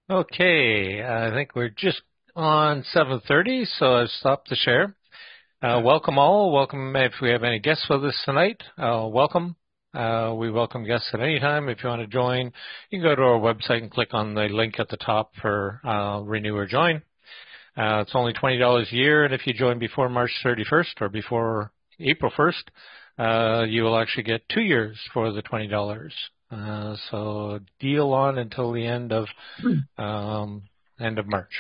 Okay, I think we're just on 7:30, so I've stopped the share. Welcome all. Welcome if we have any guests with us tonight. Welcome. We welcome guests at any time. If you want to join, you can go to our website and click on the link at the top for renew or join. It's only $20 a year, and if you join before March 31st or before April 1st, you will actually get 2 years for the $20. So deal on until the um, end of March.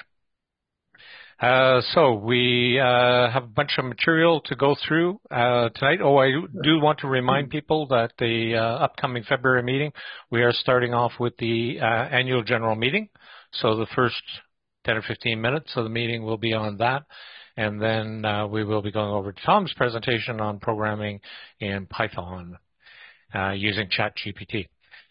So we have a bunch of material to go through tonight. Oh, I do want to remind people that the upcoming February meeting, we are starting off with the annual general meeting. So the first 10 or 15 minutes of the meeting will be on that. And then we will be going over to Tom's presentation on programming in Python using ChatGPT.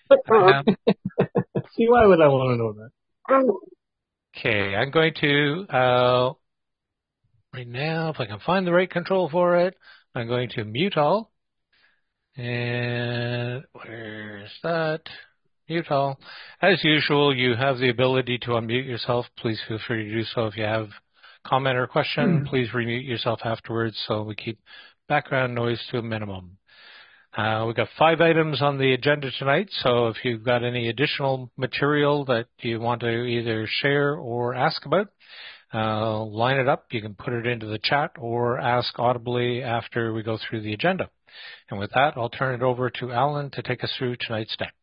See, why would I want to know that? Okay, I'm going to, right now, if I can find the right control for it, I'm going to mute all. And where's that? Mute all. As usual, you have the ability to unmute yourself. Please feel free to do so. If you have comment or question, please remute yourself afterwards so we keep background noise to a minimum. We've got 5 items on the agenda tonight, so if you've got any additional material that you want to either share or ask about, line it up. You can put it into the chat or ask audibly after we go through the agenda. And with that, I'll turn it over to Alan to take us through tonight's deck.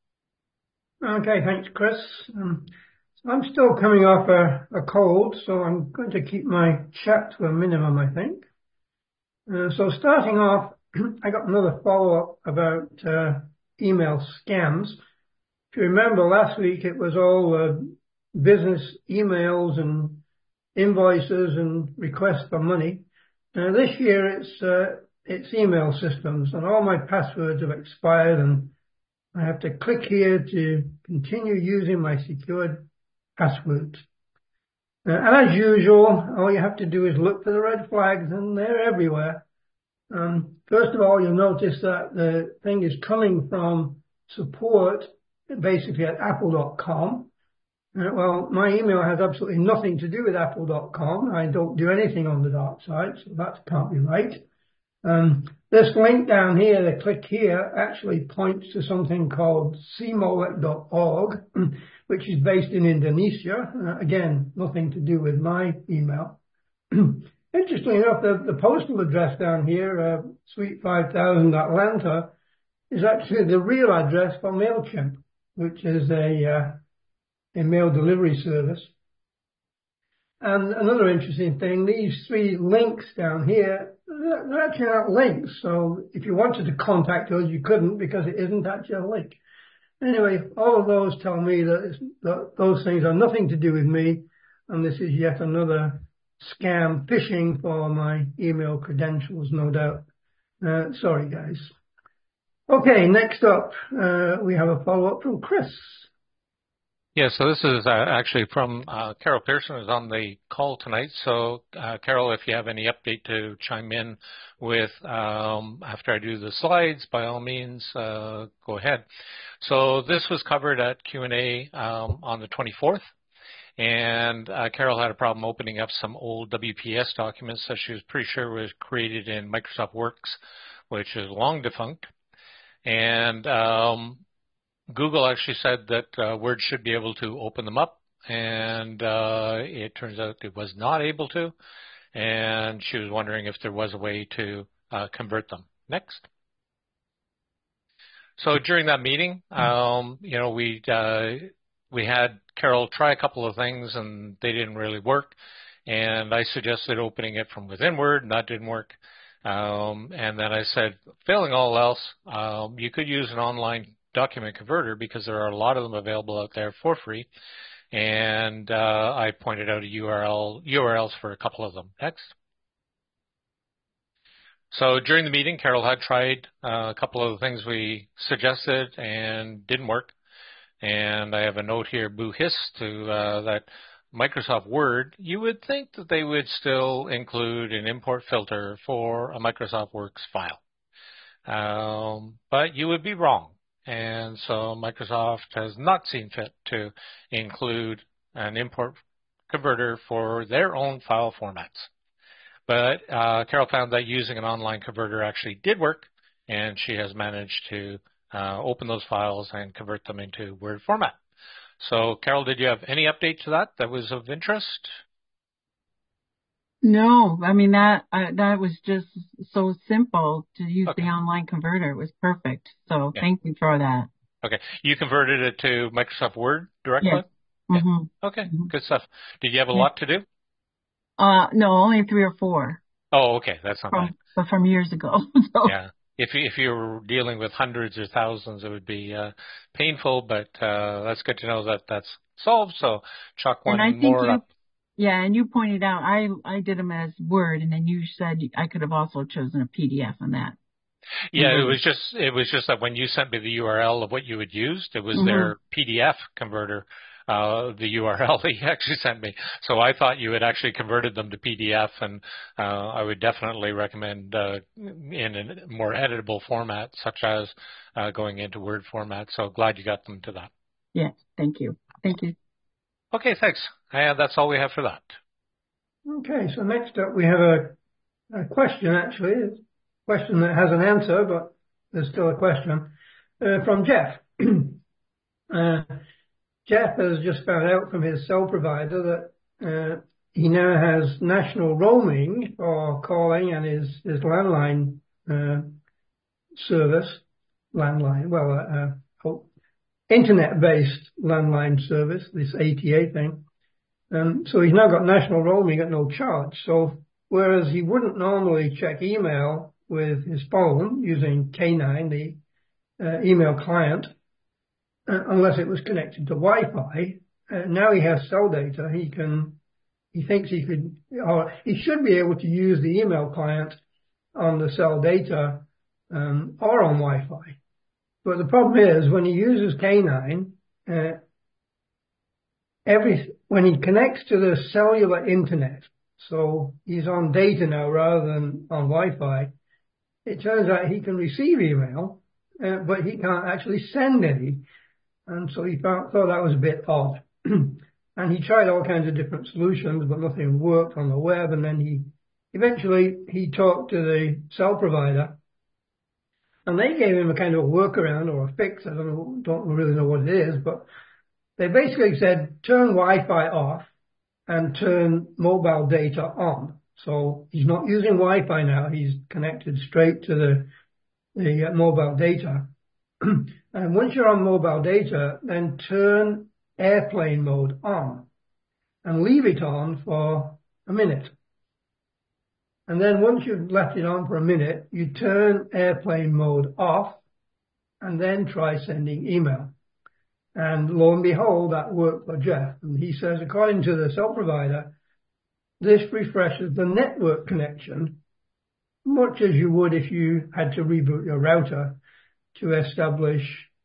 Okay, thanks, Chris. So I'm still coming off a cold, so I'm going to keep my chat to a minimum, I think. So starting off, I got another follow-up about email scams. If you remember last week, it was all business emails and invoices and requests for money. This year, it's email systems, and all my passwords have expired, and I have to click here to continue using my secured passwords. And as usual, all you have to do is look for the red flags, and they're everywhere. First of all, you'll notice that the thing is coming from support, basically at apple.com. Well, my email has absolutely nothing to do with apple.com. I don't do anything on the dark side, so that can't be right. This link down here, the click here, actually points to something called cmolek.org, which is based in Indonesia. Again, nothing to do with my email. Interestingly enough, the postal address down here, Suite 5000 Atlanta, is actually the real address for MailChimp, which is a mail delivery service. And another interesting thing, these 3 links down here, they're actually not links. So if you wanted to contact us, you couldn't because it isn't actually a link. Anyway, all of those tell me that those things are nothing to do with me, and this is yet another scam phishing for my email credentials, no doubt. Sorry, guys. Okay, next up, we have a follow-up from Chris. Yeah, so this is actually from Carol Pearson, who's on the call tonight. So, Carol, if you have any update to chime in with after I do the slides, by all means, go ahead. So this was covered at Q&A on the 24th. And Carol had a problem opening up some old WPS documents that she was pretty sure was created in Microsoft Works, which is long defunct. And Google actually said that Word should be able to open them up, and it turns out it was not able to, and she was wondering if there was a way to convert them. Next. So during that meeting, we had Carol try a couple of things, and they didn't really work, and I suggested opening it from within Word, and that didn't work. And then I said, failing all else, you could use an online document converter because there are a lot of them available out there for free. And I pointed out URLs for a couple of them. Next. So during the meeting, Carol had tried a couple of the things we suggested and didn't work. And I have a note here, boo hiss, to that Microsoft Word, you would think that they would still include an import filter for a Microsoft Works file. But you would be wrong. and so Microsoft has not seen fit to include an import converter for their own file formats. But Carol found that using an online converter actually did work, and she has managed to open those files and convert them into Word format. So, Carol, did you have any update to that was of interest? No, I mean, that was just so simple to use Okay. the online converter. It was perfect. So Yeah. Thank you for that. Okay. You converted it to Microsoft Word directly? Yes. Yeah. Mm-hmm. Okay. Mm-hmm. Good stuff. Did you have a lot to do? No, only 3 or 4. Oh, okay. That's not bad. But from years ago. So. Yeah. If you were dealing with hundreds or thousands, it would be painful, but that's good to know that that's solved. So chalk one more up. Yeah, and you pointed out I did them as Word, and then you said I could have also chosen a PDF on that. Yeah, mm-hmm. it was just that when you sent me the URL of what you had used, it was mm-hmm. their PDF converter, the URL that you actually sent me. So I thought you had actually converted them to PDF, and I would definitely recommend in a more editable format, such as going into Word format. So glad you got them to that. Yes, thank you. Thank you. Okay, thanks. That's all we have for that. Okay, so next up we have a question, actually. It's a question that has an answer, but there's still a question, from Jeff. Jeff has just found out from his cell provider that he now has national roaming for calling and his landline service, internet-based landline service, this ATA thing. So he's now got national roaming at no charge. So whereas he wouldn't normally check email with his phone using K9, the email client, unless it was connected to Wi-Fi, now he has cell data. He thinks he could, or he should be able to use the email client on the cell data or on Wi-Fi. But the problem is when he uses K9, when he connects to the cellular internet, so he's on data now rather than on Wi-Fi, it turns out he can receive email, but he can't actually send any. And so he thought that was a bit odd. And he tried all kinds of different solutions, but nothing worked on the web. And then eventually he talked to the cell provider, and they gave him a kind of a workaround or a fix. I don't really know what it is, but they basically said, turn Wi-Fi off and turn mobile data on. So he's not using Wi-Fi now. He's connected straight to the mobile data. And once you're on mobile data, then turn airplane mode on and leave it on for a minute. And then once you've left it on for a minute, you turn airplane mode off and then try sending email. And lo and behold, that worked for Jeff. And he says, according to the cell provider, this refreshes the network connection much as you would if you had to reboot your router to establish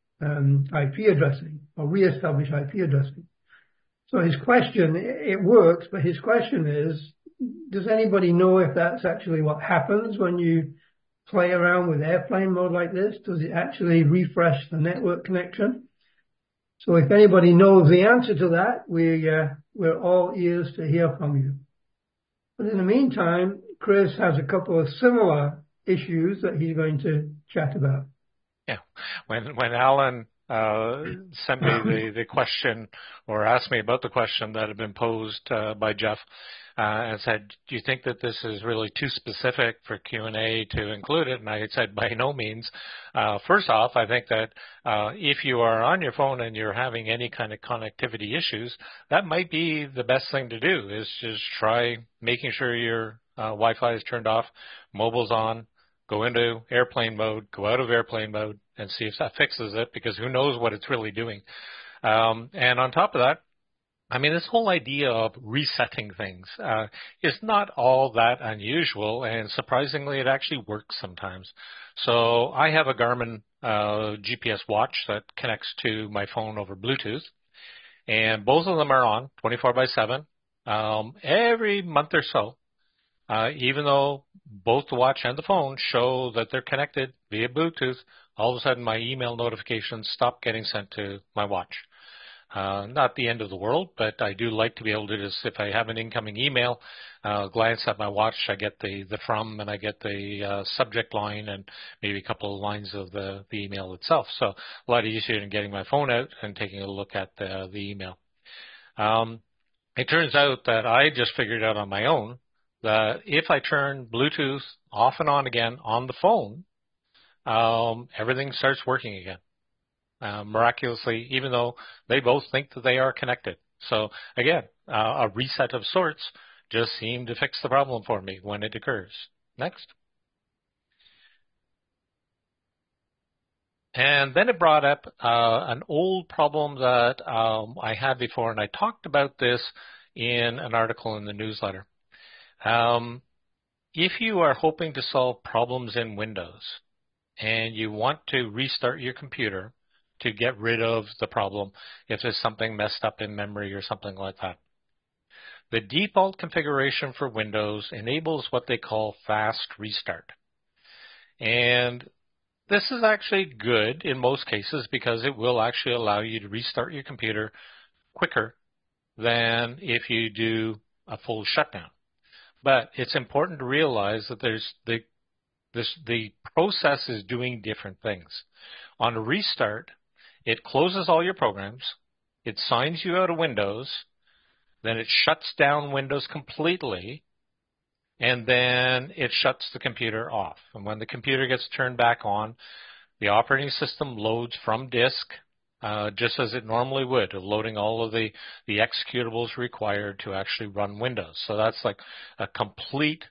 IP addressing or re-establish IP addressing. So his question, it works, but his question is, does anybody know if that's actually what happens when you play around with airplane mode like this? Does it actually refresh the network connection? So if anybody knows the answer to that, we're all ears to hear from you. But in the meantime, Chris has a couple of similar issues that he's going to chat about. Yeah. When Alan sent me the question or asked me about the question that had been posed by Jeff and said, do you think that this is really too specific for Q&A to include it? And I said, by no means. First off, I think that if you are on your phone and you're having any kind of connectivity issues, that might be the best thing to do is just try making sure your Wi-Fi is turned off, mobile's on, go into airplane mode, go out of airplane mode, and see if that fixes it, because who knows what it's really doing. And on top of that, I mean, this whole idea of resetting things is not all that unusual, and surprisingly, it actually works sometimes. So I have a Garmin GPS watch that connects to my phone over Bluetooth, and both of them are on 24/7. Every month or so, even though both the watch and the phone show that they're connected via Bluetooth all of a sudden my email notifications stopped getting sent to my watch. Not the end of the world, but I do like to be able to just, if I have an incoming email, glance at my watch, I get the from, and I get the subject line and maybe a couple of lines of the email itself. So a lot easier than getting my phone out and taking a look at the email. It turns out that I just figured out on my own that if I turn Bluetooth off and on again on the phone, everything starts working again. Miraculously, even though they both think that they are connected. So again, a reset of sorts just seemed to fix the problem for me when it occurs. Next. And then it brought up an old problem that I had before, and I talked about this in an article in the newsletter. If you are hoping to solve problems in Windows and you want to restart your computer to get rid of the problem if there's something messed up in memory or something like that, the default configuration for Windows enables what they call fast restart. And this is actually good in most cases because it will actually allow you to restart your computer quicker than if you do a full shutdown. But it's important to realize that the process is doing different things. On a restart, it closes all your programs, it signs you out of Windows, then it shuts down Windows completely, and then it shuts the computer off. And when the computer gets turned back on, the operating system loads from disk, just as it normally would, loading all of the executables required to actually run Windows. So that's like a complete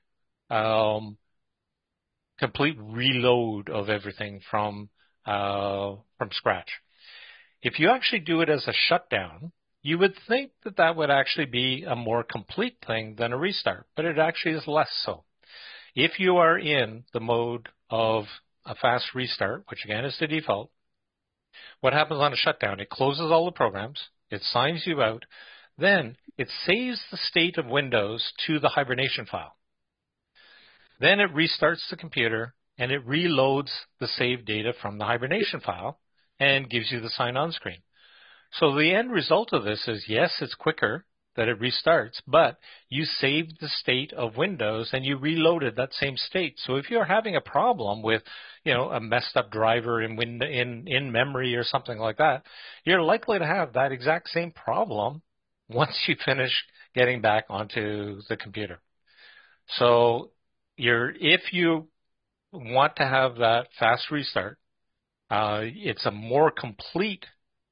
reload of everything from scratch. If you actually do it as a shutdown, you would think that that would actually be a more complete thing than a restart, but it actually is less so. If you are in the mode of a fast restart, which again is the default, what happens on a shutdown? It closes all the programs, it signs you out, then it saves the state of Windows to the hibernation file. Then it restarts the computer and it reloads the saved data from the hibernation file and gives you the sign-on screen. So the end result of this is, yes, it's quicker that it restarts, but you saved the state of Windows and you reloaded that same state. So if you're having a problem with, a messed up driver in memory or something like that, you're likely to have that exact same problem once you finish getting back onto the computer. So if you want to have that fast restart, it's a more complete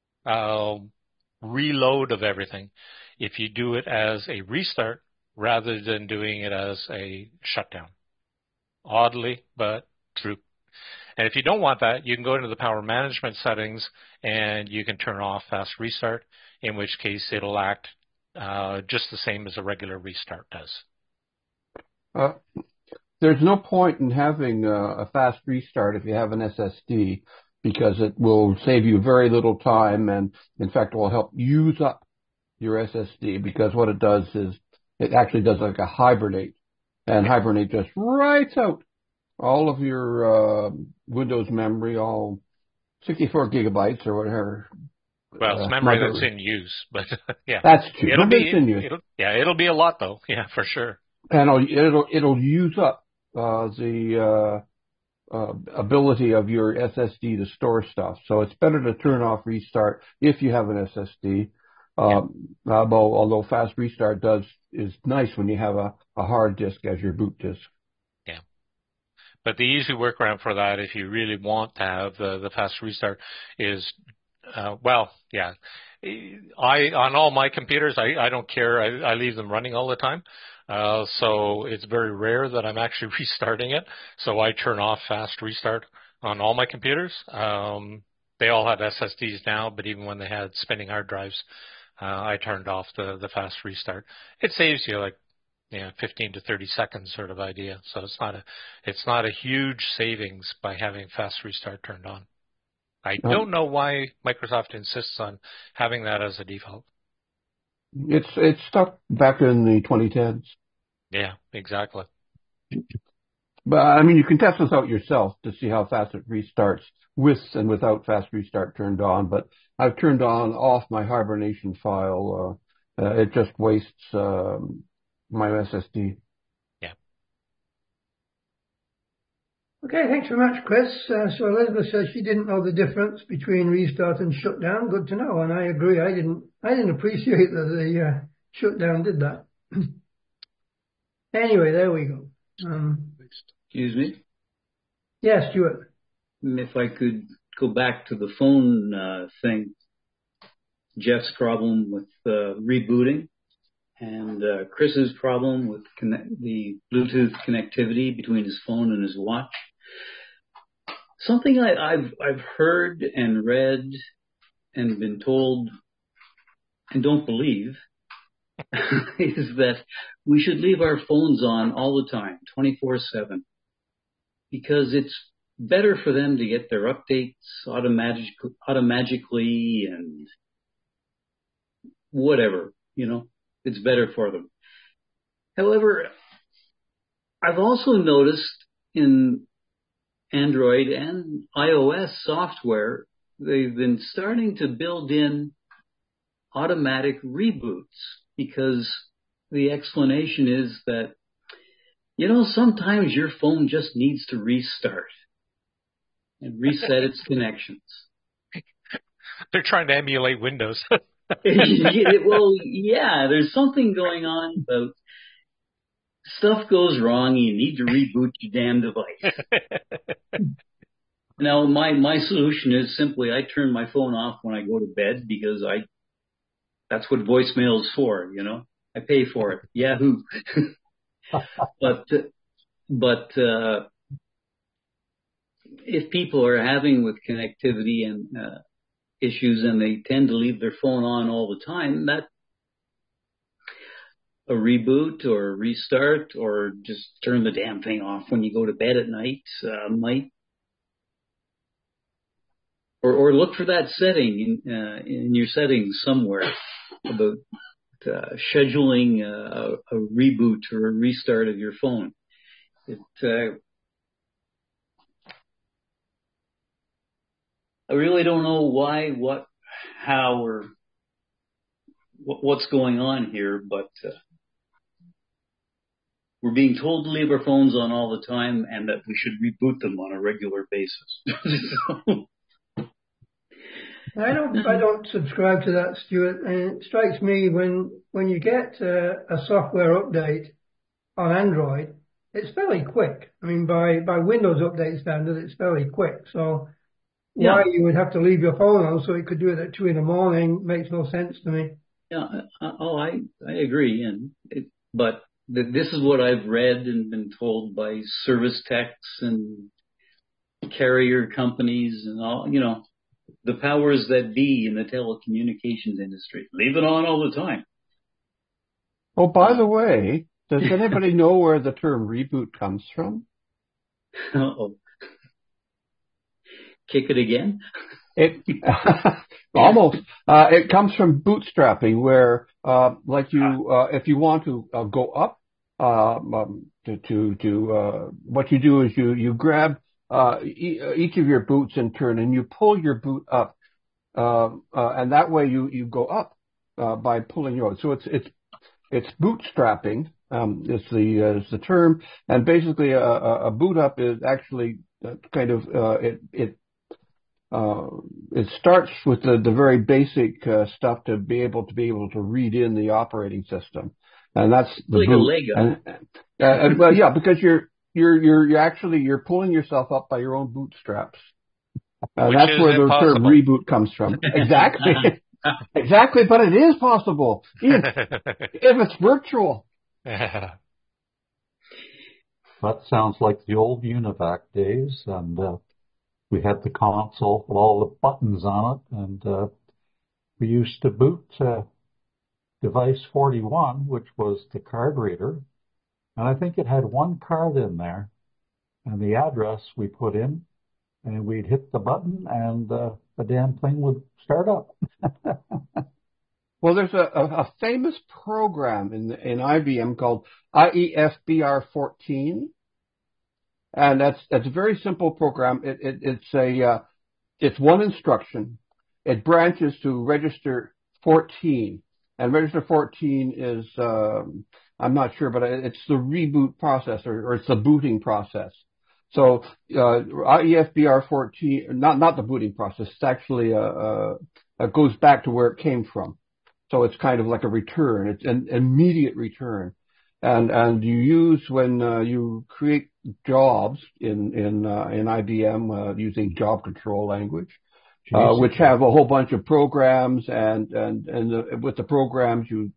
reload of everything if you do it as a restart rather than doing it as a shutdown. Oddly, but true. And if you don't want that, you can go into the power management settings and you can turn off fast restart, in which case it'll act just the same as a regular restart does. There's no point in having a fast restart if you have an SSD, because it will save you very little time, and in fact will help use up your SSD, because what it does is it actually does like a hibernate, and hibernate just writes out all of your Windows memory, all 64 gigabytes or whatever. Well, it's memory that's in use, but yeah. That's true. It'll be a lot though. Yeah, for sure. And it'll use up the ability of your SSD to store stuff. So it's better to turn off restart if you have an SSD. Although fast restart is nice when you have a hard disk as your boot disk. Yeah. But the easy workaround for that, if you really want to have the fast restart, is on all my computers, I don't care. I leave them running all the time. So it's very rare that I'm actually restarting it. So I turn off fast restart on all my computers. They all have SSDs now, but even when they had spinning hard drives, I turned off the fast restart. It saves you 15 to 30 seconds sort of idea. So it's not a huge savings by having fast restart turned on. I don't know why Microsoft insists on having that as a default. It's stuck back in the 2010s. Yeah, exactly. But I mean, you can test this out yourself to see how fast it restarts with and without fast restart turned on. But I've turned on off my hibernation file. It just wastes my SSD. Yeah. Okay, thanks very much, Chris. So Elizabeth says she didn't know the difference between restart and shutdown. Good to know, and I agree. I didn't appreciate that the shutdown did that. Anyway, there we go. Excuse me? Yes, Stuart. If I could go back to the phone thing, Jeff's problem with rebooting and Chris's problem with the Bluetooth connectivity between his phone and his watch. Something I've heard and read and been told and don't believe is that we should leave our phones on all the time, 24/7, because it's better for them to get their updates automatically and whatever, it's better for them. However, I've also noticed in Android and iOS software, they've been starting to build in automatic reboots, because the explanation is that, sometimes your phone just needs to restart and reset its connections. They're trying to emulate Windows. Well, yeah, there's something going on about stuff goes wrong. You need to reboot your damn device. Now, my solution is simply I turn my phone off when I go to bed, because that's what voicemail is for, I pay for it. Yahoo. But if people are having with connectivity and issues and they tend to leave their phone on all the time, that a reboot or a restart or just turn the damn thing off when you go to bed at night might, or look for that setting in your settings somewhere about scheduling a reboot or a restart of your phone. I really don't know why, what, how, or what's going on here, but we're being told to leave our phones on all the time and that we should reboot them on a regular basis. I don't subscribe to that, Stuart. And it strikes me when you get a software update on Android, it's fairly quick. I mean, by Windows update standard, it's fairly quick. So why you would have to leave your phone on so it could do it at 2 a.m. makes no sense to me. Yeah. I agree. But this is what I've read and been told by service techs and carrier companies and all, the powers that be in the telecommunications industry. Leave it on all the time. Oh, by the way, does anybody know where the term reboot comes from? Uh-oh. Kick it again? It almost. It comes from bootstrapping, where if you want to go up, what you do is you grab each of your boots in turn, and you pull your boot up, and that way you go up by pulling your. So it's bootstrapping. Is the term, and basically a boot up is actually kind of it starts with the very basic stuff to be able to read in the operating system, and that's the like boot. A Lego. Well, yeah, because you're pulling yourself up by your own bootstraps. That's where the term reboot comes from. Exactly. Exactly, but it is possible, Ian, if it's virtual. That sounds like the old UNIVAC days, and we had the console with all the buttons on it, and we used to boot device 41, which was the card reader, and I think it had one card in there, and the address we put in, and we'd hit the button, and the damn thing would start up. Well, there's a famous program in IBM called IEFBR 14, And that's a very simple program. It's one instruction. It branches to register 14. And register 14 is, I'm not sure, but it's the reboot process or it's the booting process. So, EFBR 14, not the booting process. It's actually, it goes back to where it came from. So it's kind of like a return. It's an immediate return. And you use when, you create jobs in IBM, using job control language, which have a whole bunch of programs and with the programs you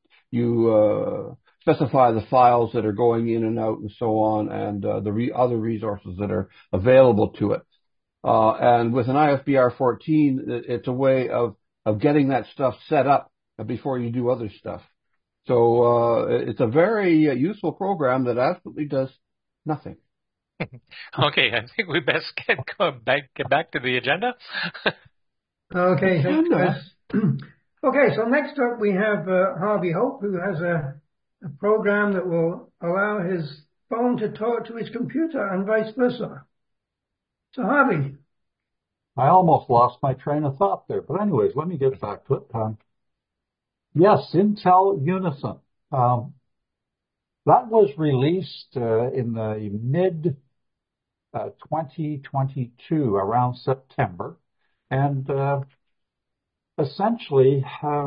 specify the files that are going in and out and so on, and other resources that are available to it. And with an IFBR 14, it's a way of getting that stuff set up before you do other stuff. So it's a very useful program that absolutely does nothing. Okay, I think we best get back to the agenda. Okay, thanks, Chris. Okay, so next up we have Harvey Hope, who has a program that will allow his phone to talk to his computer and vice versa. So Harvey. I almost lost my train of thought there, but anyways, let me get back to it. Yes, Intel Unison. That was released in the mid 2022, around September, and essentially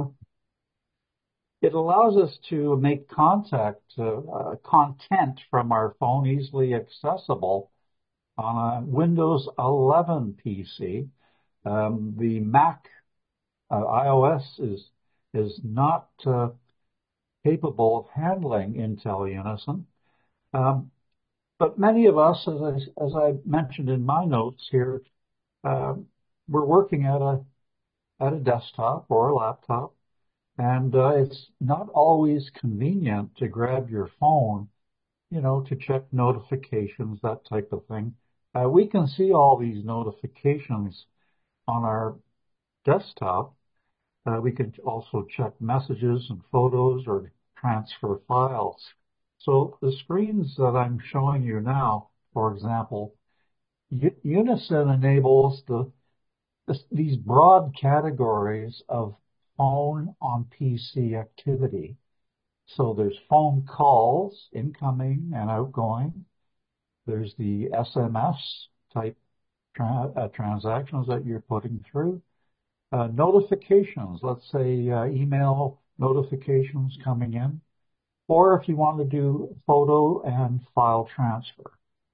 it allows us to make content from our phone easily accessible on a Windows 11 PC. The Mac iOS is not capable of handling Intel Unison. But many of us, as I mentioned in my notes here, we're working at a desktop or a laptop, and it's not always convenient to grab your phone, to check notifications, that type of thing. We can see all these notifications on our desktop. We could also check messages and photos or transfer files. So the screens that I'm showing you now, for example, Unison enables these broad categories of phone on PC activity. So there's phone calls, incoming and outgoing. There's the SMS type transactions that you're putting through. Notifications, let's say email notifications coming in, or if you want to do photo and file transfer.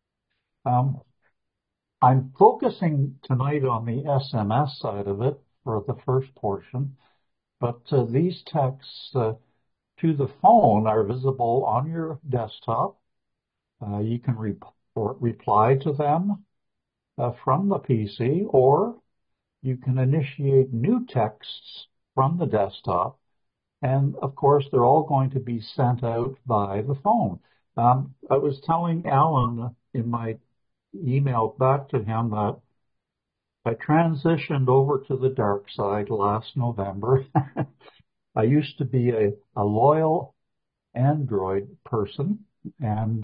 I'm focusing tonight on the SMS side of it for the first portion, but these texts to the phone are visible on your desktop. You can reply to them from the PC, or you can initiate new texts from the desktop, and of course they're all going to be sent out by the phone. I was telling Alan in my email back to him that I transitioned over to the dark side last November. I used to be a loyal Android person, and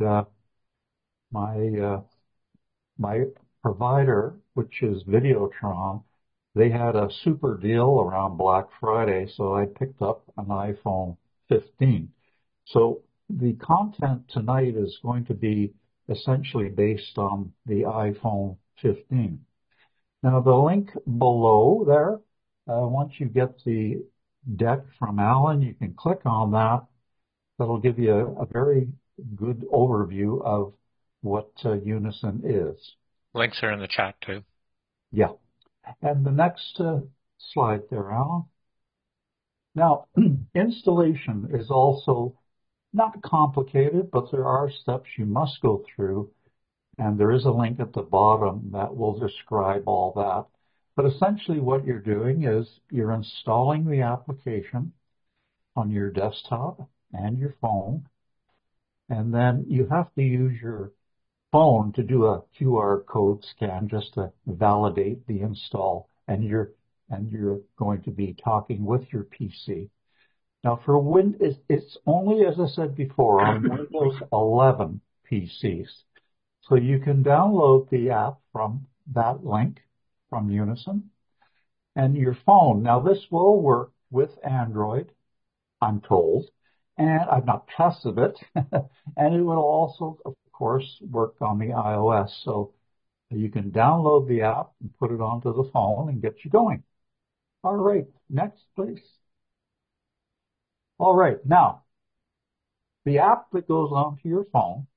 my provider, which is Videotron, they had a super deal around Black Friday, so I picked up an iPhone 15. So the content tonight is going to be essentially based on the iPhone 15. Now the link below there, once you get the deck from Alan, you can click on that. That'll give you a very good overview of what Unison is. Links are in the chat too. Yeah. And the next slide there, Alan. Now, installation is also not complicated, but there are steps you must go through, and there is a link at the bottom that will describe all that. But essentially what you're doing is you're installing the application on your desktop and your phone, and then you have to use your phone to do a QR code scan just to validate the install, and you're going to be talking with your PC. Now for it's only, as I said before, on Windows 11 PCs. So you can download the app from that link from Unison and your phone. Now this will work with Android, I'm told, and I've not tested it. And it will also, of course, work on the iOS. So you can download the app and put it onto the phone and get you going. All right, next, please. All right, now, the app that goes onto your phone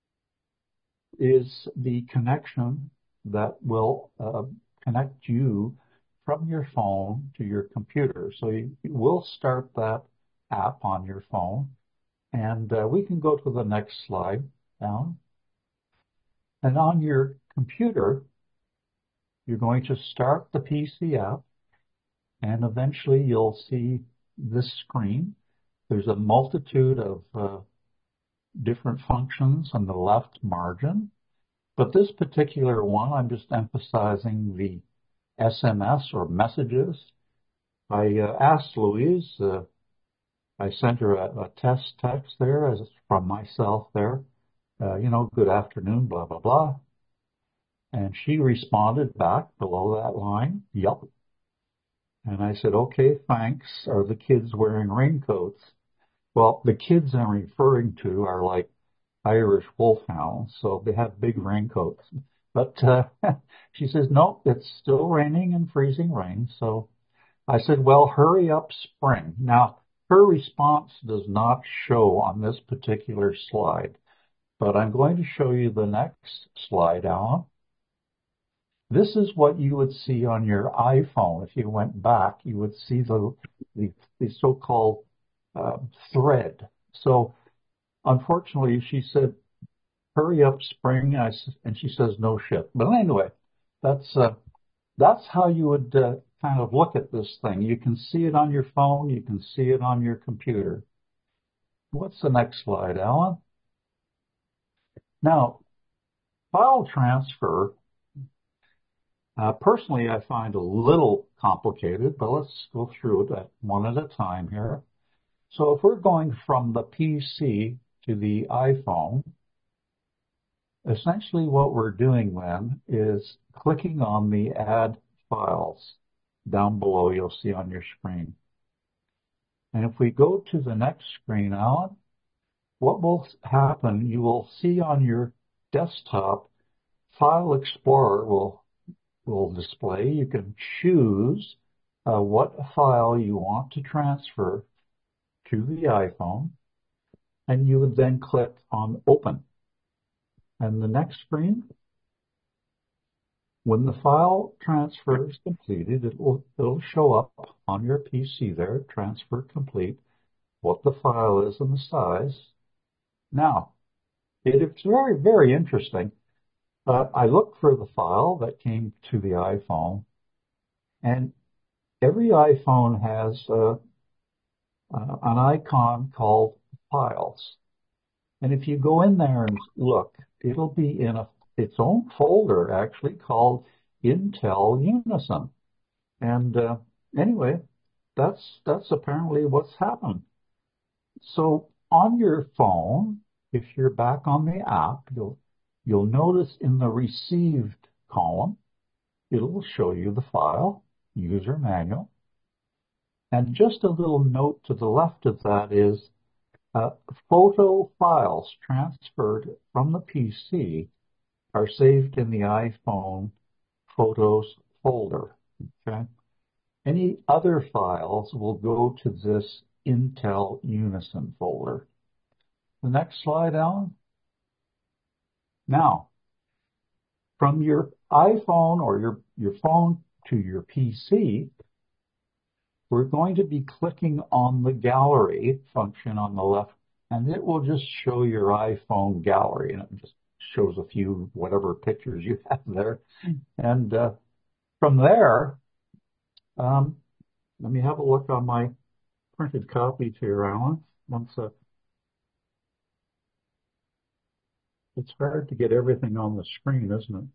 is the connection that will connect you from your phone to your computer. So you will start that app on your phone, and we can go to the next slide down. And on your computer, you're going to start the PC app, and eventually you'll see this screen. There's a multitude of different functions on the left margin, but this particular one, I'm just emphasizing the SMS or messages. I asked Louise, I sent her a test text there as from myself there, good afternoon, blah, blah, blah. And she responded back below that line, yep. And I said, okay, thanks. Are the kids wearing raincoats? Well, the kids I'm referring to are like Irish wolfhounds, so they have big raincoats. But she says, no, it's still raining and freezing rain. So I said, well, hurry up, spring. Now, her response does not show on this particular slide, but I'm going to show you the next slide, Alan. This is what you would see on your iPhone. If you went back, you would see the so-called thread. So, unfortunately, she said, hurry up, spring, and she says, no shit. But anyway, that's how you would kind of look at this thing. You can see it on your phone. You can see it on your computer. What's the next slide, Alan? Now, file transfer, personally, I find a little complicated, but let's go through it one at a time here. So if we're going from the PC to the iPhone, essentially what we're doing then is clicking on the Add Files down below, you'll see on your screen. And if we go to the next screen, Alan, what will happen, you will see on your desktop, File Explorer will display. You can choose what file you want to transfer to the iPhone, and you would then click on Open. And the next screen, when the file transfer is completed, it'll show up on your PC there, transfer complete, what the file is and the size. Now, it's very, very interesting. I looked for the file that came to the iPhone, and every iPhone has an icon called Files. And if you go in there and look, it'll be in its own folder, actually, called Intel Unison. And anyway, that's apparently what's happened. So on your phone, if you're back on the app, you'll notice in the Received column, it'll show you the file, User Manual. And just a little note to the left of that is photo files transferred from the PC are saved in the iPhone Photos folder. Okay? Any other files will go to this Intel Unison folder. The next slide, Alan. Now, from your iPhone or your phone to your PC, we're going to be clicking on the gallery function on the left, and it will just show your iPhone gallery, and it just shows a few whatever pictures you have there. And from there, let me have a look on my printed copies here, Alan. It's hard to get everything on the screen, isn't it?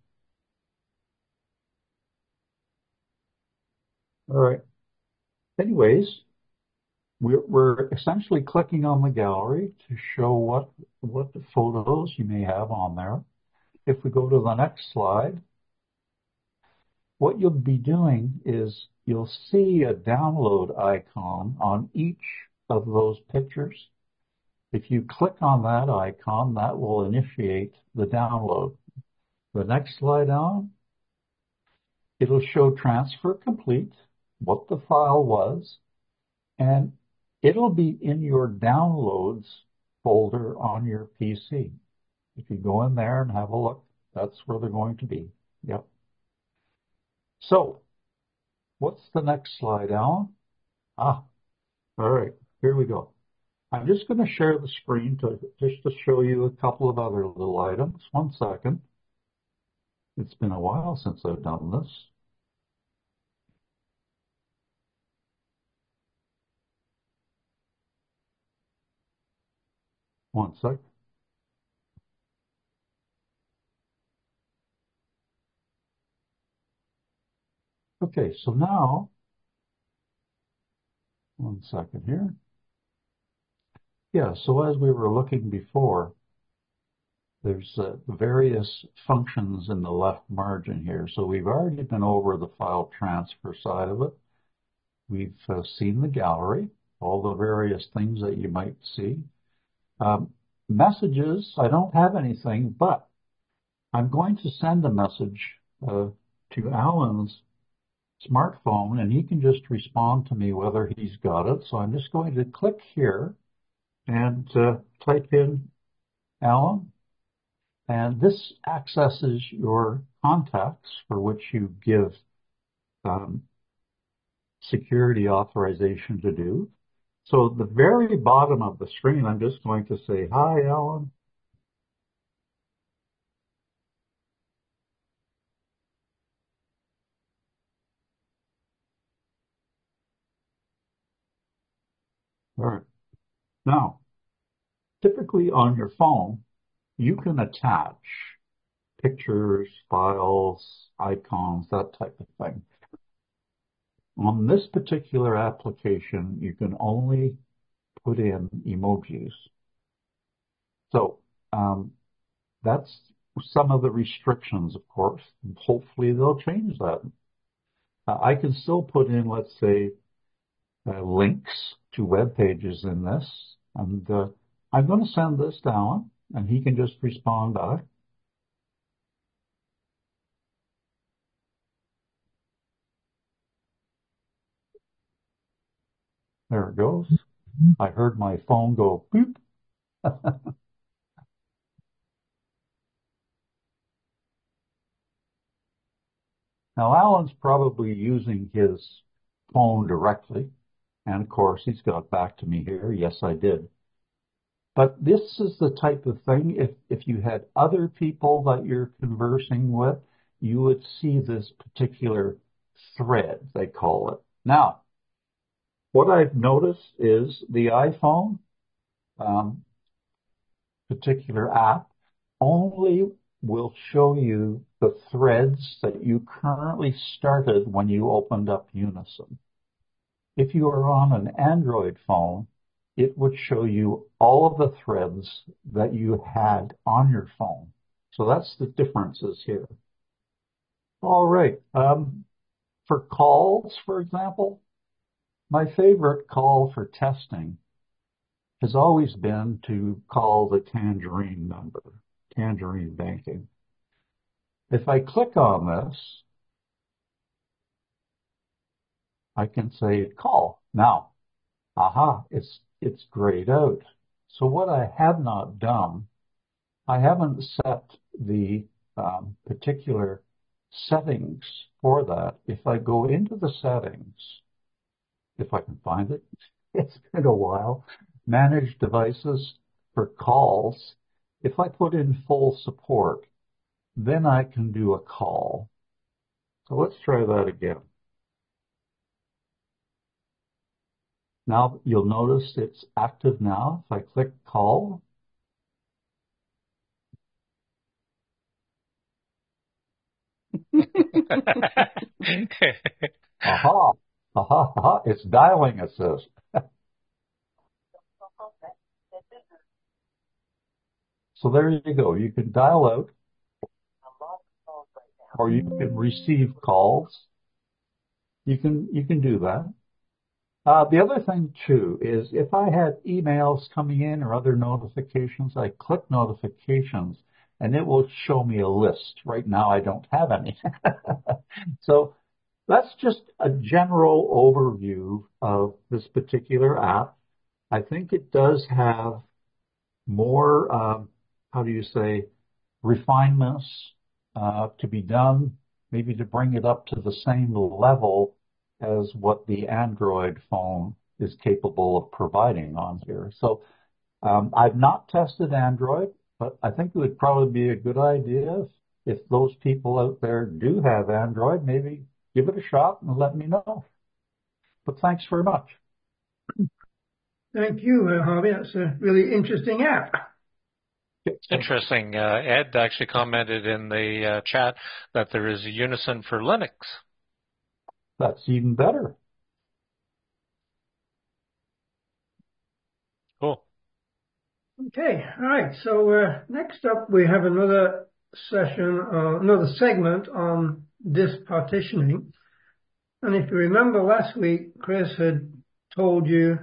All right. Anyways, we're essentially clicking on the gallery to show what the photos you may have on there. if we go to the next slide, what you'll be doing is you'll see a download icon on each of those pictures. If you click on that icon, that will initiate the download. The next slide on, it'll show transfer complete, what the file was, and it'll be in your downloads folder on your PC. If you go in there and have a look, that's where they're going to be. Yep. So, what's the next slide, Alan? All right, here we go. I'm just going to share the screen just to show you a couple of other little items. 1 second. It's been a while since I've done this. One sec. Okay, so now, 1 second here. Yeah, so as we were looking before, there's various functions in the left margin here. So we've already been over the file transfer side of it. We've seen the gallery, all the various things that you might see. Messages, I don't have anything, but I'm going to send a message to Alan's smartphone, and he can just respond to me whether he's got it. So I'm just going to click here and type in Alan. And this accesses your contacts for which you give security authorization to do. So at the very bottom of the screen, I'm just going to say, hi, Alan. All right. Now, typically on your phone, you can attach pictures, files, icons, that type of thing. On this particular application, you can only put in emojis. So that's some of the restrictions, of course. Hopefully they'll change that. I can still put in, let's say, links to web pages in this. And I'm going to send this to Alan, and he can just respond back. There it goes. I heard my phone go boop. Now, Alan's probably using his phone directly. And of course, he's got back to me here. Yes, I did. But this is the type of thing, if you had other people that you're conversing with, you would see this particular thread, they call it. Now, what I've noticed is the iPhone particular app only will show you the threads that you currently started when you opened up Unison. If you are on an Android phone, it would show you all of the threads that you had on your phone. So that's the differences here. All right. For calls, for example, my favorite call for testing has always been to call the Tangerine number, Tangerine Banking. If I click on this, I can say call. Now, it's grayed out. So what I have not done, I haven't set the particular settings for that. If I go into the settings, if I can find it, it's been a while, manage devices for calls. If I put in full support, then I can do a call. So let's try that again. Now you'll notice it's active now. If I click call, it's dialing assist. So there you go. You can dial out or you can receive calls. You can do that. The other thing too is if I had emails coming in or other notifications, I click notifications and it will show me a list. Right now I don't have any. So that's just a general overview of this particular app. I think it does have more, refinements to be done, maybe to bring it up to the same level as what the Android phone is capable of providing on here. So I've not tested Android, but I think it would probably be a good idea if those people out there do have Android, maybe give it a shot and let me know. But thanks very much. Thank you, Harvey. That's a really interesting app. Interesting. Ed actually commented in the chat that there is a Unison for Linux. That's even better. Cool. Okay, all right. So next up, we have another session, another segment on disk partitioning. And if you remember last week, Chris had told you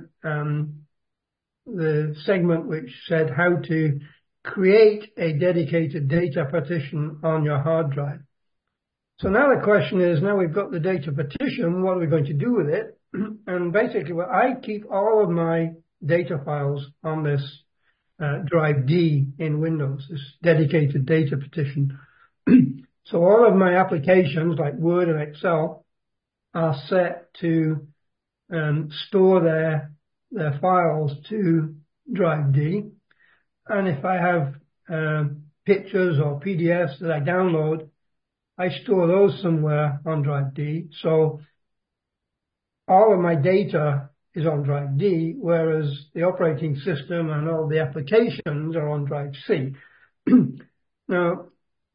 the segment which said how to create a dedicated data partition on your hard drive. So now the question is, now we've got the data partition, what are we going to do with it? And basically, well, I keep all of my data files on this drive D in Windows, this dedicated data partition. So all of my applications like Word and Excel are set to store their files to drive D. And if I have pictures or PDFs that I download, I store those somewhere on drive D. So all of my data is on drive D, whereas the operating system and all the applications are on drive C. Now,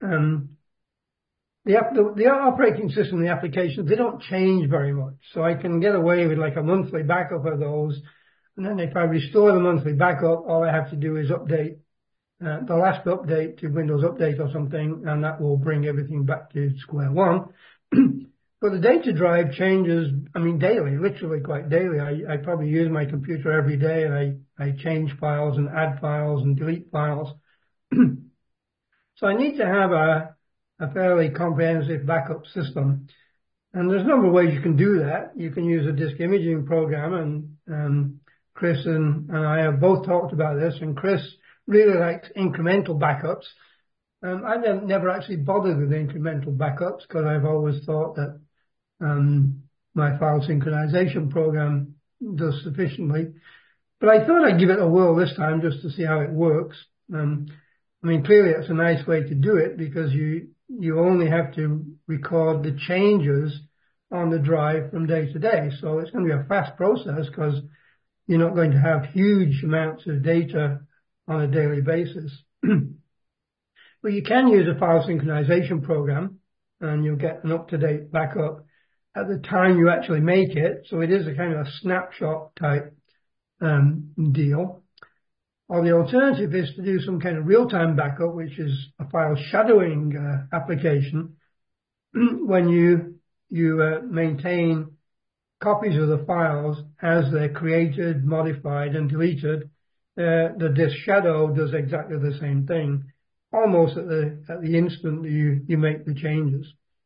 the operating system, the applications, they don't change very much. So I can get away with like a monthly backup of those. And then if I restore the monthly backup, all I have to do is update the last update to Windows Update or something, and that will bring everything back to square one. But the data drive changes, I mean, daily, literally quite daily. I probably use my computer every day, and I change files and add files and delete files. So I need to have a fairly comprehensive backup system. And there's a number of ways you can do that. You can use a disk imaging program, and Chris and I have both talked about this, and Chris really likes incremental backups. I've never actually bothered with incremental backups because I've always thought that my file synchronization program does sufficiently. But I thought I'd give it a whirl this time just to see how it works. I mean, clearly it's a nice way to do it because you only have to record the changes on the drive from day to day. So it's going to be a fast process because you're not going to have huge amounts of data on a daily basis. But you can use a file synchronization program and you'll get an up-to-date backup at the time you actually make it. So it is a kind of a snapshot type deal. Or the alternative is to do some kind of real-time backup, which is a file shadowing application. When you maintain copies of the files as they're created, modified, and deleted, the disk shadow does exactly the same thing, almost at the instant that you make the changes.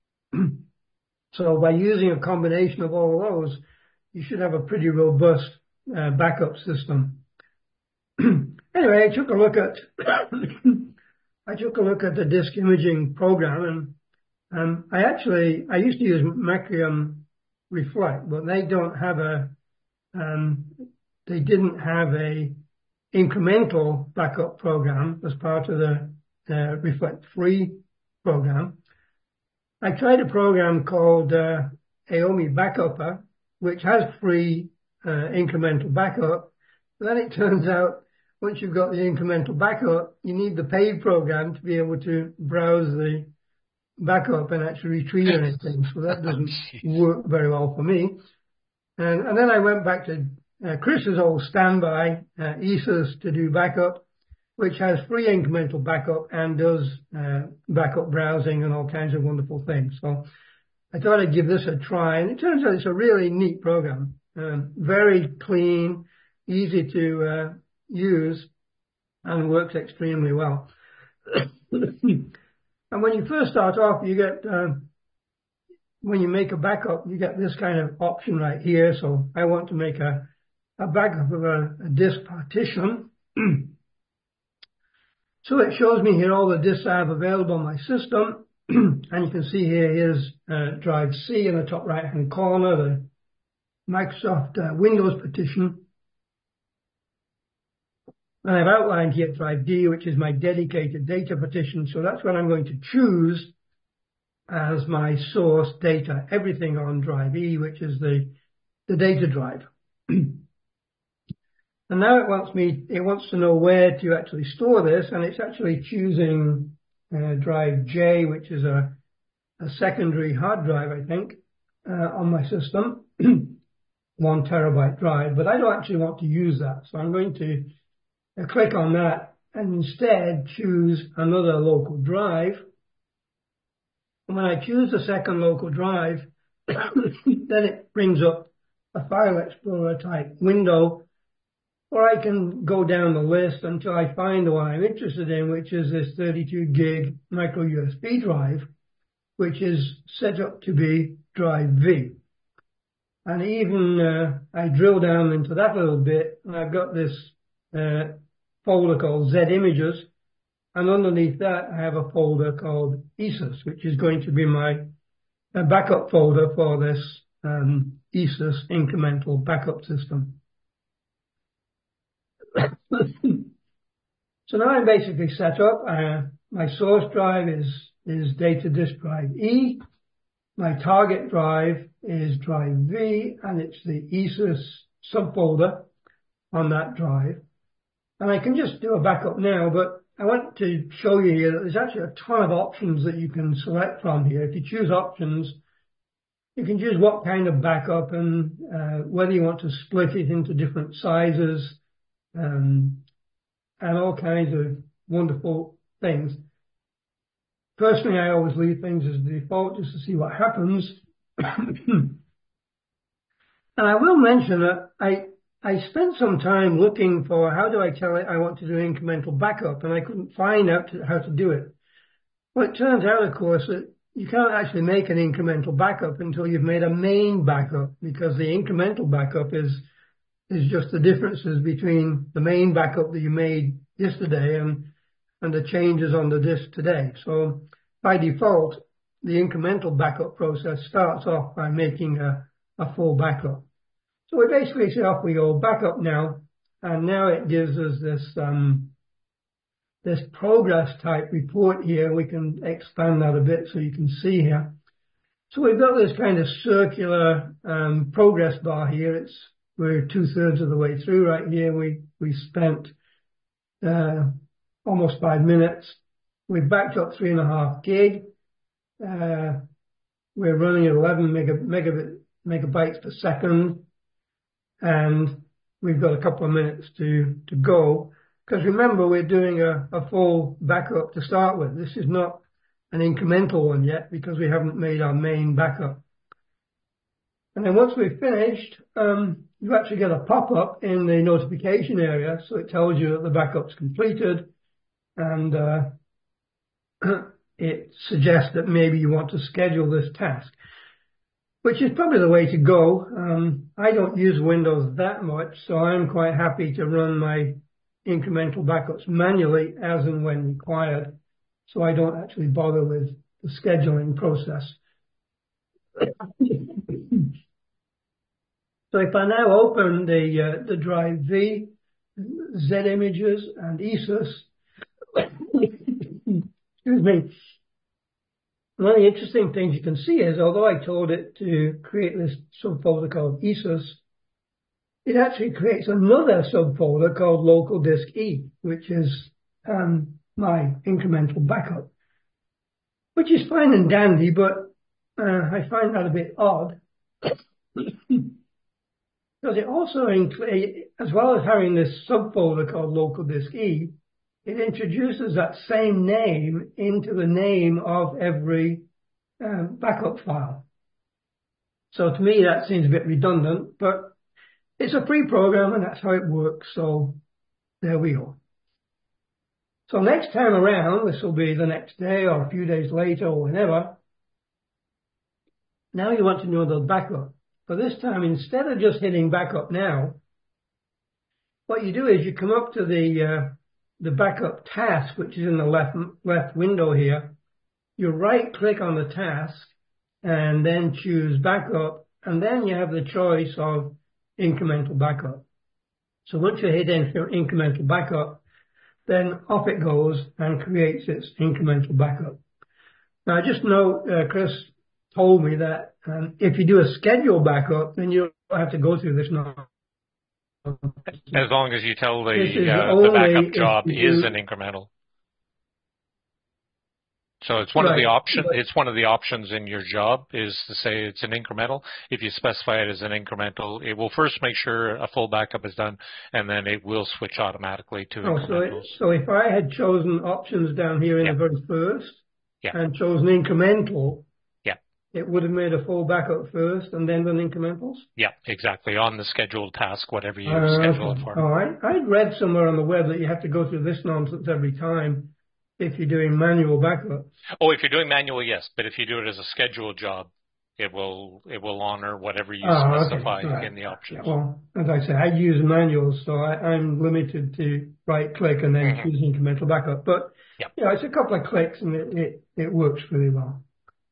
So by using a combination of all of those, you should have a pretty robust backup system. Anyway, I took a look at the disk imaging program, and I used to use Macrium Reflect, but they didn't have a incremental backup program as part of the Reflect Free program. I tried a program called Aomi Backupper, which has free incremental backup. But then it turns out once you've got the incremental backup, you need the paid program to be able to browse the backup and actually retrieve anything. So that doesn't work very well for me. And then I went back to Chris's old standby, ESUS, to do backup, which has free incremental backup and does backup browsing and all kinds of wonderful things. So I thought I'd give this a try, and it turns out it's a really neat program. Very clean, easy to use, and works extremely well. And when you first start off, you get, when you make a backup, you get this kind of option right here. So I want to make a backup of a disk partition. So it shows me here all the disks I have available on my system. And you can see here, here's drive C in the top right-hand corner, the Microsoft Windows partition. And I've outlined here drive D, which is my dedicated data partition. So that's what I'm going to choose as my source data, everything on drive E, which is the data drive. And now it wants to know where to actually store this, and it's actually choosing drive J, which is a secondary hard drive, I think, on my system, 1 terabyte drive, but I don't actually want to use that. So I'm going to click on that and instead choose another local drive. And when I choose the second local drive, then it brings up a File Explorer type window, or I can go down the list until I find the one I'm interested in, which is this 32 gig micro USB drive, which is set up to be drive V. And even I drill down into that a little bit, and I've got this folder called Z Images, and underneath that I have a folder called ESUS, which is going to be my backup folder for this ESUS incremental backup system. So now I'm basically set up. My source drive is data disk drive E. My target drive is drive V, and it's the ESUS subfolder on that drive. And I can just do a backup now, but I want to show you here that there's actually a ton of options that you can select from here. If you choose options, you can choose what kind of backup and whether you want to split it into different sizes, and all kinds of wonderful things. Personally, I always leave things as default just to see what happens. And I will mention that I spent some time looking for how do I tell it I want to do incremental backup, and I couldn't find out how to do it. Well, it turns out, of course, that you can't actually make an incremental backup until you've made a main backup, because the incremental backup is just the differences between the main backup that you made yesterday and the changes on the disk today. So by default, the incremental backup process starts off by making a full backup. So we basically say off we go, backup now, and now it gives us this progress type report here. We can expand that a bit so you can see here. So we've got this kind of circular progress bar here. We're 2/3 of the way through right here. We spent almost 5 minutes. We've backed up 3.5 gig. We're running at 11 megabytes per second. And we've got a couple of minutes to go. Because remember, we're doing a full backup to start with. This is not an incremental one yet because we haven't made our main backup. And then once we've finished, you actually get a pop-up in the notification area. So it tells you that the backup's completed. And it suggests that maybe you want to schedule this task, which is probably the way to go. I don't use Windows that much, so I'm quite happy to run my incremental backups manually as and when required. So I don't actually bother with the scheduling process. So if I now open the drive V, Z Images, and ESUS, excuse me, one of the interesting things you can see is, although I told it to create this subfolder called ESUS, it actually creates another subfolder called local disk E, which is my incremental backup, which is fine and dandy, but I find that a bit odd. Because it also includes, as well as having this subfolder called local disk E, it introduces that same name into the name of every backup file. So to me, that seems a bit redundant, but it's a free program and that's how it works. So there we go. So next time around, this will be the next day or a few days later or whenever. Now you want to know the backup. For this time, instead of just hitting backup now, what you do is you come up to the backup task, which is in the left window here. You right click on the task and then choose backup, and then you have the choice of incremental backup. So once you hit incremental backup, then off it goes and creates its incremental backup. Now I just know Chris told me that if you do a scheduled backup, then you don't have to go through this now. As long as you tell the backup job is an incremental. So it's one of the options. It's one of the options in your job is to say it's an incremental. If you specify it as an incremental, it will first make sure a full backup is done, and then it will switch automatically to incrementals. So if I had chosen options down here in the very first and chosen incremental, it would have made a full backup first and then done incrementals? Yeah, exactly. On the scheduled task, whatever you schedule it for. All right. I'd read somewhere on the web that you have to go through this nonsense every time if you're doing manual backups. Oh, if you're doing manual, yes. But if you do it as a scheduled job, it will honor whatever you specify in the options. Well, as I say, I use manuals, so I'm limited to right click and then choose incremental backup. But it's a couple of clicks and it works really well.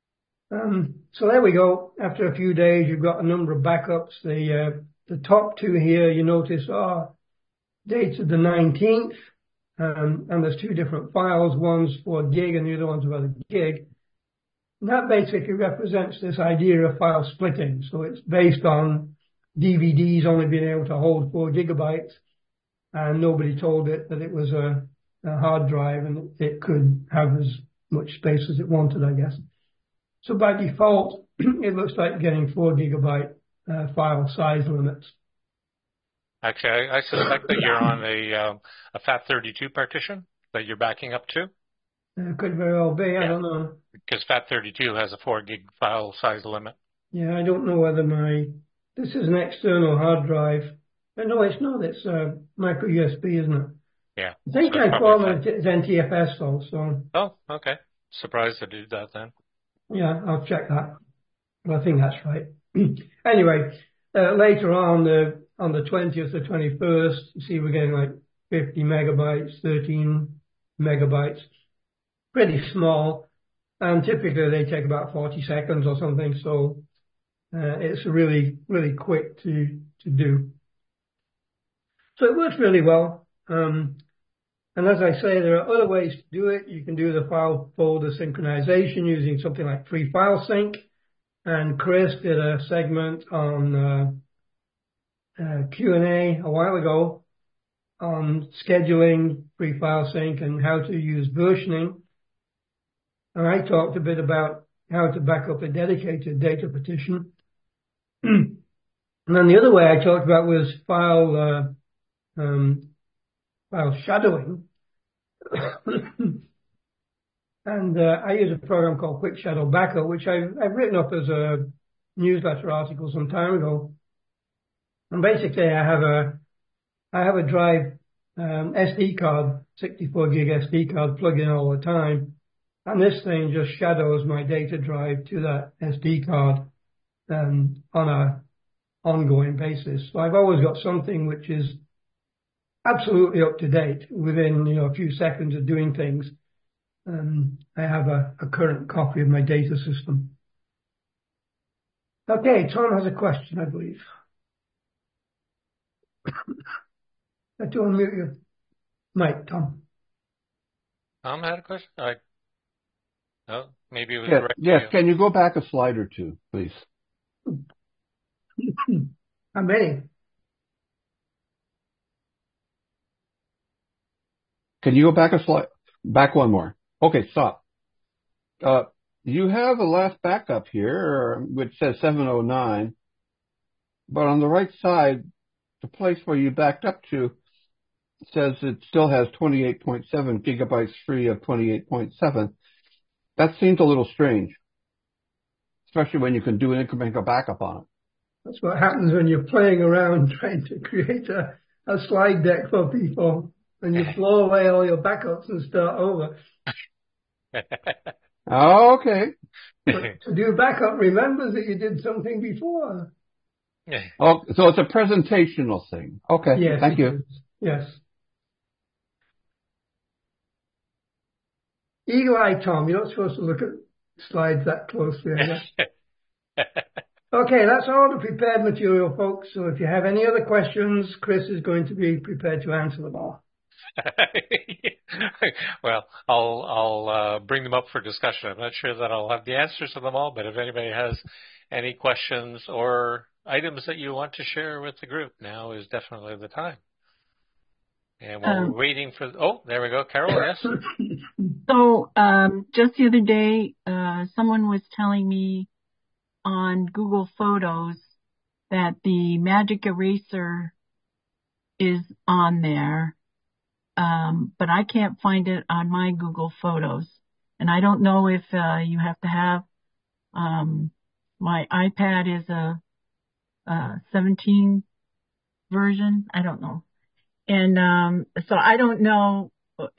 So there we go. After a few days, you've got a number of backups. The top two here, you notice, are dated the 19th, and there's two different files. One's for gig and the other one's about a gig. And that basically represents this idea of file splitting. So it's based on DVDs only being able to hold 4 gigabytes, and nobody told it that it was a hard drive and it could have as much space as it wanted, I guess. So by default, it looks like getting 4 gigabyte file size limits. Actually, I suspect that you're on a FAT32 partition that you're backing up to. Could very well be. I don't know. Because FAT32 has a 4 gig file size limit. Yeah, I don't know whether this is an external hard drive. No, it's not. It's micro USB, isn't it? Yeah. I think I formatted it as NTFS also. Oh, okay. Surprised I did that then. Yeah, I'll check that. But I think that's right. Anyway, later on the 20th or 21st, you see we're getting like 50 megabytes, 13 megabytes. Pretty small. And typically they take about 40 seconds or something. So it's really, really quick to do. So it works really well. And as I say, there are other ways to do it. You can do the file folder synchronization using something like Free File Sync. And Chris did a segment on Q&A a while ago on scheduling Free File Sync and how to use versioning. And I talked a bit about how to back up a dedicated data partition. And then the other way I talked about was file shadowing. And I use a program called Quick Shadow Backup, which I've written up as a newsletter article some time ago. And basically, I have a drive SD card, 64 gig SD card, plug in all the time, and this thing just shadows my data drive to that SD card on a ongoing basis. So I've always got something which is absolutely up to date within a few seconds of doing things. I have a current copy of my data system. Okay, Tom has a question, I believe. I have to unmute your mic, Tom. Tom had a question? No, maybe it was right. Yes, can you go back a slide or two, please? How many? Can you go back a slide? Back one more. Okay, stop. You have a last backup here, which says 709, but on the right side, the place where you backed up to says it still has 28.7 gigabytes free of 28.7. That seems a little strange, especially when you can do an incremental backup on it. That's what happens when you're playing around trying to create a slide deck for people, and you blow away all your backups and start over. Okay. But to do backup remembers that you did something before. Oh, so it's a presentational thing. Okay. Yes, Thank you. Yes. Eagle eye, Tom. You're not supposed to look at slides that closely, I guess. Okay, that's all the prepared material, folks. So if you have any other questions, Chris is going to be prepared to answer them all. Well, I'll bring them up for discussion. I'm not sure that I'll have the answers to them all, but if anybody has any questions or items that you want to share with the group, now is definitely the time. And while we're waiting for... Oh, there we go. Carol, yes? So just the other day, someone was telling me on Google Photos that the Magic Eraser is on there, but I can't find it on my Google Photos. And I don't know if you have to have... my iPad is a 17 version. I don't know. And so I don't know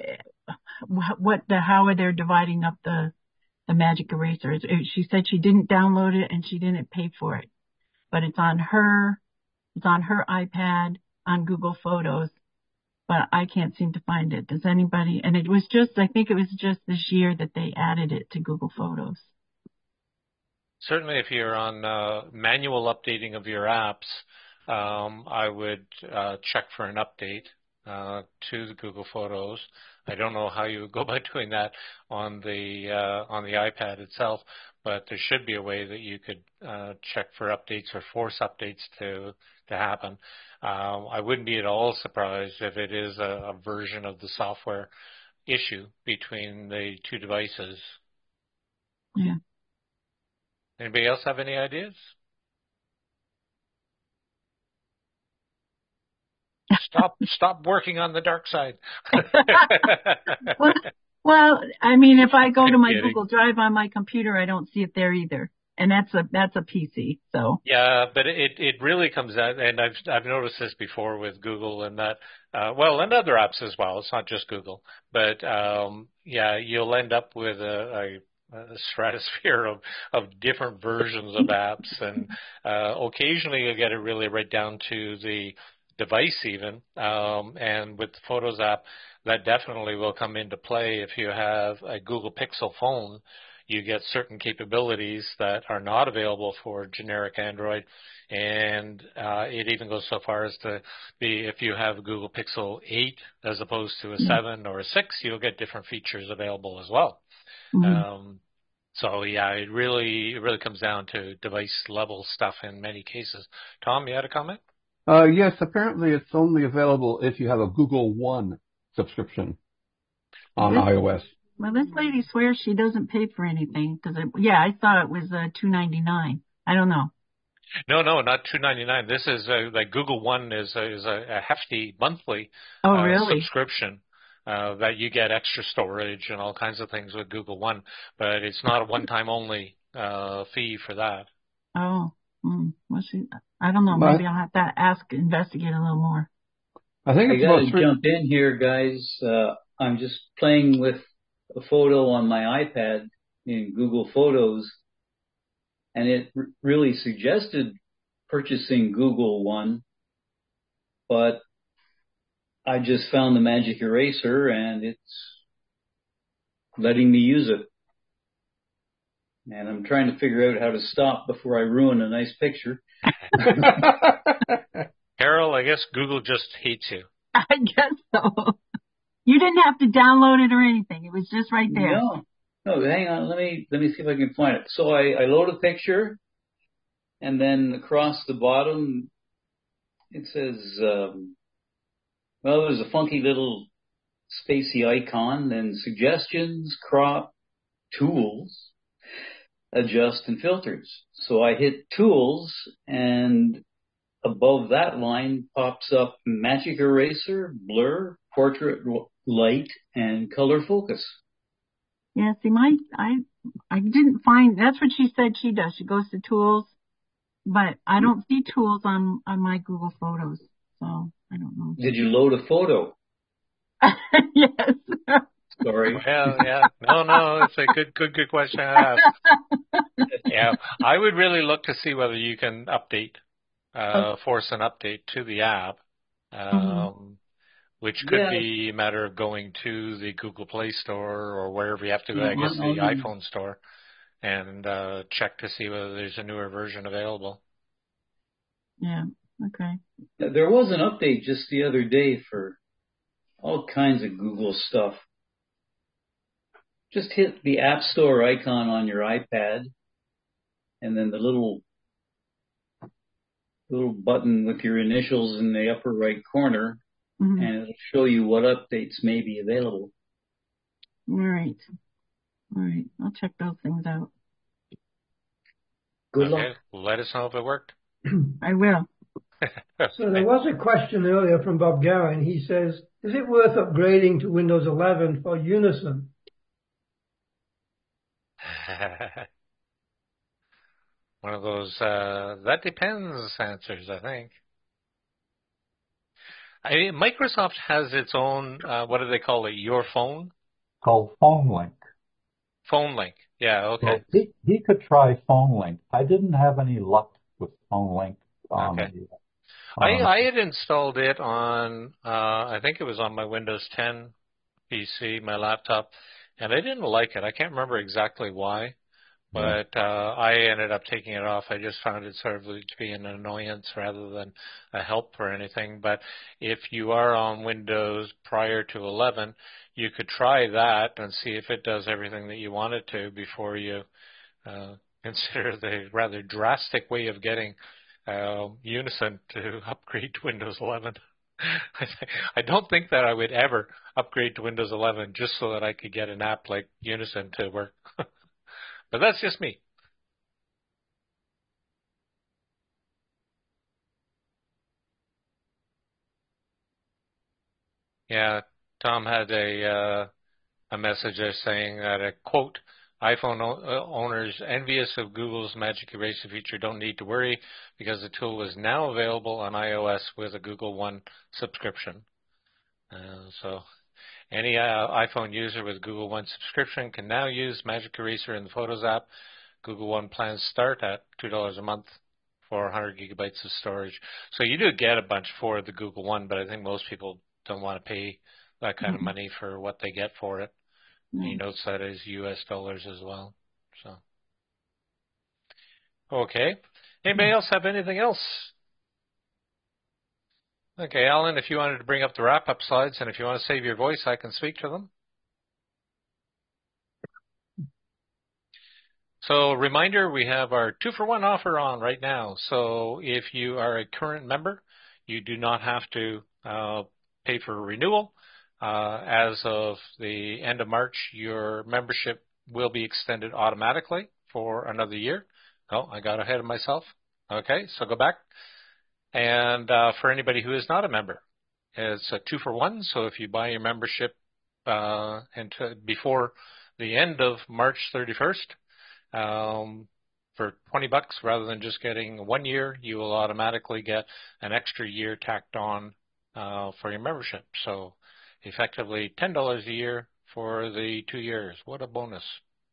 how they're dividing up the Magic Eraser. She said she didn't download it and she didn't pay for it, but it's on her iPad on Google Photos, but I can't seem to find it. Does anybody? And I think it was just this year that they added it to Google Photos. Certainly, if you're on manual updating of your apps, I would check for an update to the Google Photos. I don't know how you would go about doing that on the iPad itself, but there should be a way that you could check for updates or force updates to happen. I wouldn't be at all surprised if it is a version of the software issue between the two devices. Yeah. Anybody else have any ideas? Stop working on the dark side. well, I mean, if I go to my Google Drive on my computer, I don't see it there either, and that's a PC. So yeah, but it really comes out, and I've noticed this before with Google and that, and other apps as well. It's not just Google, but you'll end up with a stratosphere of different versions of apps, and occasionally you'll get it really right down to the device even, and with the Photos app, that definitely will come into play. If you have a Google Pixel phone, you get certain capabilities that are not available for generic Android, and it even goes so far as to be, if you have a Google Pixel 8 as opposed to a 7 or a 6, you'll get different features available as well. Mm-hmm. So yeah, it really comes down to device level stuff in many cases. Tom, you had a comment? Yes, apparently it's only available if you have a Google One subscription on iOS. Well, this lady swears she doesn't pay for anything because I thought it was $2.99. I don't know. No, not $2.99. This is like Google One is a hefty monthly subscription. That you get extra storage and all kinds of things with Google One, but it's not a one-time only fee for that. Oh, I don't know. Maybe I'll have to investigate a little more. I think I got to jump in here, guys. I'm just playing with a photo on my iPad in Google Photos, and it really suggested purchasing Google One, but I just found the Magic Eraser, and it's letting me use it. And I'm trying to figure out how to stop before I ruin a nice picture. Carol, I guess Google just hates you. I guess so. You didn't have to download it or anything. It was just right there. No, hang on. Let me see if I can find it. So I load a picture, and then across the bottom, it says... there's a funky little spacey icon, then suggestions, crop, tools, adjust, and filters. So I hit tools, and above that line pops up Magic Eraser, Blur, Portrait Light, and Color Focus. Yeah, see, I didn't find, that's what she said she does. She goes to tools, but I don't see tools on my Google Photos, so I don't know. Did you load a photo? Yes. Sorry. Well, yeah. No, it's a good question to have. Yeah, I would really look to see whether you can force an update to the app, which could be a matter of going to the Google Play Store or wherever you have to go, I guess the iPhone store, and check to see whether there's a newer version available. Yeah, okay. There was an update just the other day for all kinds of Google stuff. Just hit the App Store icon on your iPad, and then the little button with your initials in the upper right corner, and it'll show you what updates may be available. All right. I'll check those things out. Good luck. Let us know if it worked. I will. So there was a question earlier from Bob Gowan. He says, is it worth upgrading to Windows 11 for Unison? One of those, that depends answers, I think. Microsoft has its own, what do they call it, Your Phone? Called PhoneLink. PhoneLink, yeah, okay. So he could try PhoneLink. I didn't have any luck with PhoneLink. I had installed it on, I think it was on my Windows 10 PC, my laptop, and I didn't like it. I can't remember exactly why, but I ended up taking it off. I just found it sort of to be an annoyance rather than a help or anything. But if you are on Windows prior to 11, you could try that and see if it does everything that you want it to before you consider the rather drastic way of getting Unison to upgrade to Windows 11. I don't think that I would ever upgrade to Windows 11 just so that I could get an app like Unison to work. But that's just me. Yeah, Tom had a message there saying that, a quote, iPhone owners envious of Google's Magic Eraser feature don't need to worry because the tool is now available on iOS with a Google One subscription. So any iPhone user with Google One subscription can now use Magic Eraser in the Photos app. Google One plans start at $2 a month for 100 gigabytes of storage. So you do get a bunch for the Google One, but I think most people don't want to pay that kind of money for what they get for it. He notes that is US dollars as well. So, okay. Anybody else have anything else? Okay, Alan, if you wanted to bring up the wrap-up slides, and if you want to save your voice, I can speak to them. So, reminder, we have our 2-for-1 offer on right now. So, if you are a current member, you do not have to pay for renewal. As of the end of March, your membership will be extended automatically for another year. Oh, I got ahead of myself. Okay, so go back. And for anybody who is not a member, it's a 2-for-1. So if you buy your membership before the end of March 31st, for $20 rather than just getting 1 year, you will automatically get an extra year tacked on for your membership. So effectively $10 a year for the 2 years. What a bonus.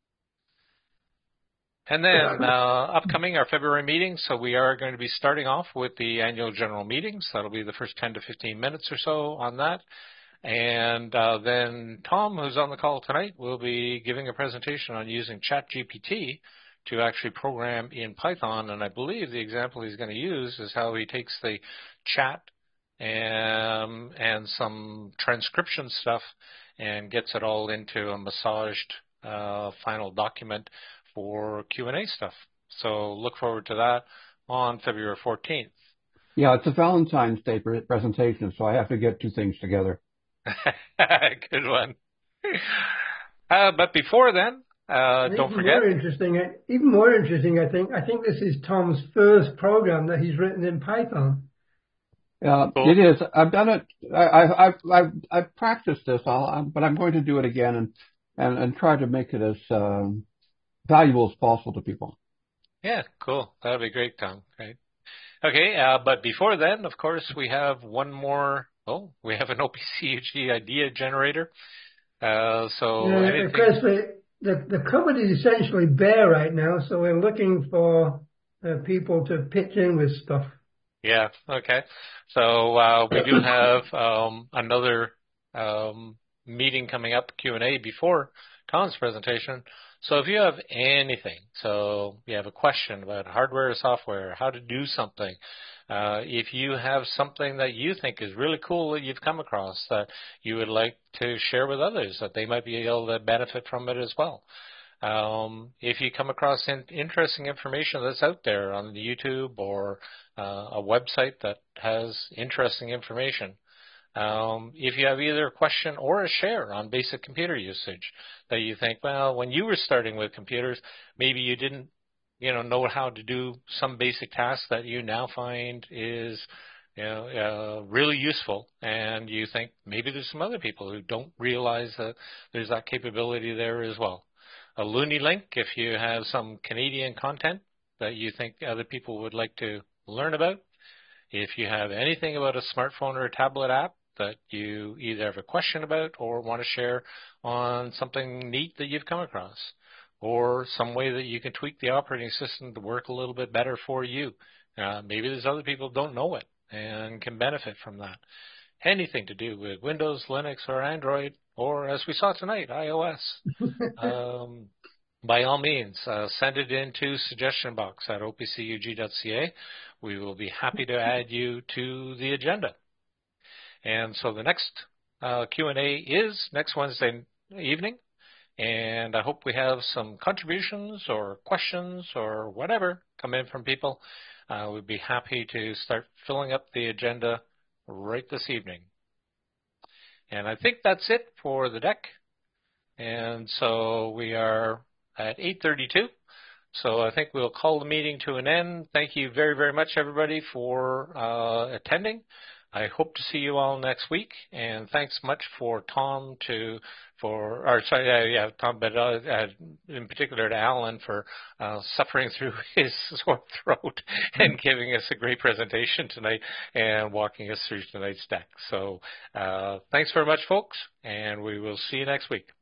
And then upcoming our February meetings. So we are going to be starting off with the annual general meetings. That'll be the first 10 to 15 minutes or so on that. And then Tom, who's on the call tonight, will be giving a presentation on using ChatGPT to actually program in Python. And I believe the example he's going to use is how he takes the chat and some transcription stuff and gets it all into a massaged final document for Q&A stuff. So look forward to that on February 14th. Yeah, it's a Valentine's Day presentation, so I have to get two things together. Good one. But before then, Don't forget. Even more interesting, I think this is Tom's first program that he's written in Python. Cool. It is. I've done it. I've practiced this, but I'm going to do it again and try to make it as valuable as possible to people. Yeah, cool. That'd be great, Tom. Great. Okay, but before then, of course, we have one more. Oh, we have an OPCUG idea generator. Chris, the cupboard is essentially bare right now, so we're looking for people to pitch in with stuff. Yeah. Okay. So we do have another meeting coming up, Q&A, before Tom's presentation. So if you have anything, so you have a question about hardware or software, how to do something, if you have something that you think is really cool that you've come across that you would like to share with others, that they might be able to benefit from it as well. If you come across interesting information that's out there on YouTube or a website that has interesting information, if you have either a question or a share on basic computer usage that you think, well, when you were starting with computers, maybe you didn't, know how to do some basic task that you now find is, really useful, and you think maybe there's some other people who don't realize that there's that capability there as well. A Looney link if you have some Canadian content that you think other people would like to learn about. If you have anything about a smartphone or a tablet app that you either have a question about or want to share on something neat that you've come across, or some way that you can tweak the operating system to work a little bit better for you. Maybe there's other people who don't know it and can benefit from that. Anything to do with Windows, Linux, or Android, or as we saw tonight, iOS. By all means, send it into suggestion box at opcug.ca. We will be happy to add you to the agenda. And so the next Q&A is next Wednesday evening, and I hope we have some contributions or questions or whatever come in from people. We'd be happy to start filling up the agenda right this evening. And I think that's it for the deck. And so we are at 8:32. So I think we'll call the meeting to an end. Thank you very, very much, everybody, for attending. I hope to see you all next week. And thanks much for Tom Tom, but in particular to Alan for suffering through his sore throat and giving us a great presentation tonight and walking us through tonight's deck. So thanks very much, folks, and we will see you next week.